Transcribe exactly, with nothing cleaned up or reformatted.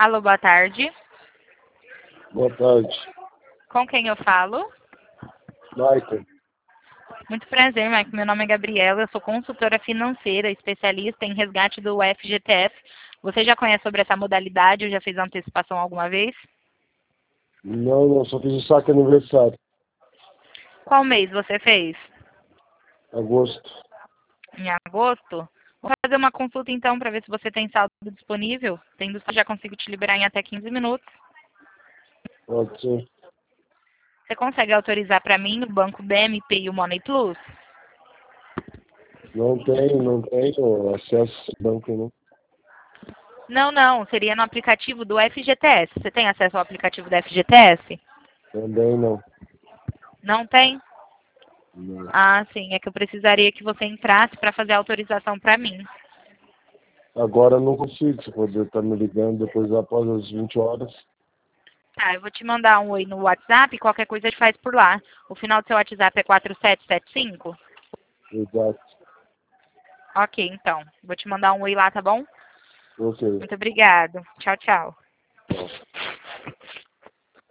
Alô, boa tarde. Boa tarde. Com quem eu falo? Michael. Muito prazer, Mike. Meu nome é Gabriela, eu sou consultora financeira, especialista em resgate do F G T S. Você já conhece sobre essa modalidade ou já fez antecipação alguma vez? Não, não, só fiz o saque aniversário. Qual mês você fez? Agosto. Em agosto? Vou fazer uma consulta então para ver se você tem saldo disponível. Tendo saldo, já consigo te liberar em até quinze minutos. Pode ser. Você consegue autorizar para mim no banco B M P e o Money Plus? Não tenho, não tenho acesso a esse banco, não. Não, não. Seria no aplicativo do F G T S. Você tem acesso ao aplicativo do F G T S? Também não. Não tem? Não. Ah, sim. É que eu precisaria que você entrasse para fazer a autorização para mim. Agora eu não consigo, se poder estar me ligando depois após as vinte horas. Tá, eu vou te mandar um oi no WhatsApp e qualquer coisa a gente faz por lá. O final do seu WhatsApp é quatro sete sete cinco? Exato. Ok, então. Vou te mandar um oi lá, tá bom? Ok. Muito obrigado. Tchau, tchau. Tchau.